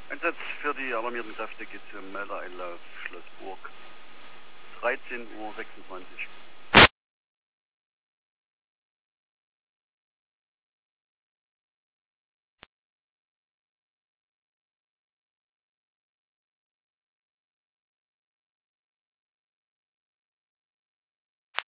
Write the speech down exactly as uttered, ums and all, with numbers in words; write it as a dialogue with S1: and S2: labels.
S1: Einsatz für die alarmierten Kräfte geht zum Meldeeinlauf Schloss Burg. dreizehn Uhr sechsundzwanzig.